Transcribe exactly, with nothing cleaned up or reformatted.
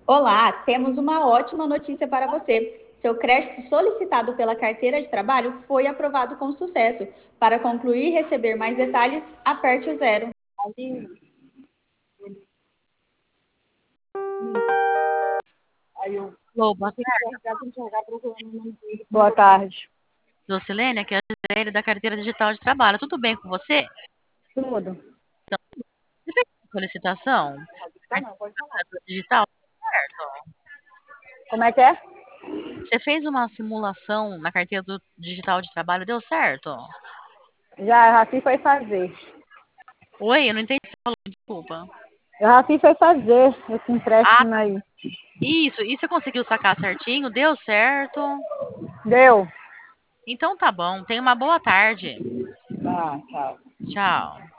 Olá, temos uma ótima notícia para você. Seu crédito solicitado pela carteira de trabalho foi aprovado com sucesso. Para concluir e receber mais detalhes, aperte o zero. Ali, aí eu Alô, boa tem que tarde. enxergar, tem que enxergar procurando o nome dele. Boa tarde. Docilene, aqui é a Gisele da carteira digital de trabalho. Tudo bem com você? Tudo. Você fez uma solicitação? Tá, não, pode falar. Carteira digital? Certo. Como é que é? Você fez uma simulação na carteira do digital de trabalho, deu certo? Já, a Rafi foi fazer. Oi, eu não entendi o que você falou, desculpa. A Rafi foi fazer esse Ah, empréstimo aí. isso. E você conseguiu sacar certinho? Deu certo? Deu? Então tá bom. Tenha uma boa tarde. Tá, tchau. Tchau.